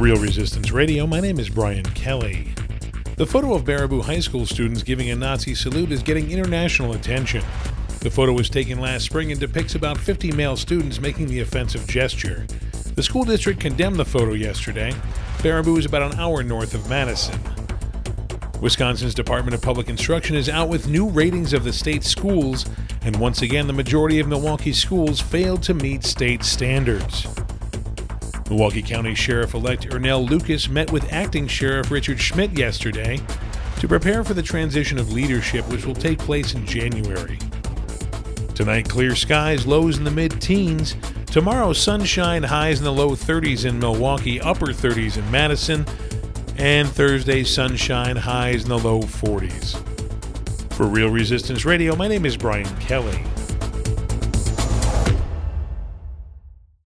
Real Resistance Radio, my name is Brian Kelly. The photo of Baraboo High School students giving a Nazi salute is getting international attention. The photo was taken last spring and depicts about 50 male students making the offensive gesture. The school district condemned the photo yesterday. Baraboo is about an hour north of Madison. Wisconsin's Department of Public Instruction is out with new ratings of the state's schools, and once again the majority of Milwaukee schools failed to meet state standards. Milwaukee County Sheriff-elect Ernell Lucas met with Acting Sheriff Richard Schmidt yesterday to prepare for the transition of leadership, which will take place in January. Tonight, clear skies, lows in the mid-teens. Tomorrow, sunshine, highs in the low 30s in Milwaukee, upper 30s in Madison. And Thursday, sunshine, highs in the low 40s. For Real Resistance Radio, my name is Brian Kelly.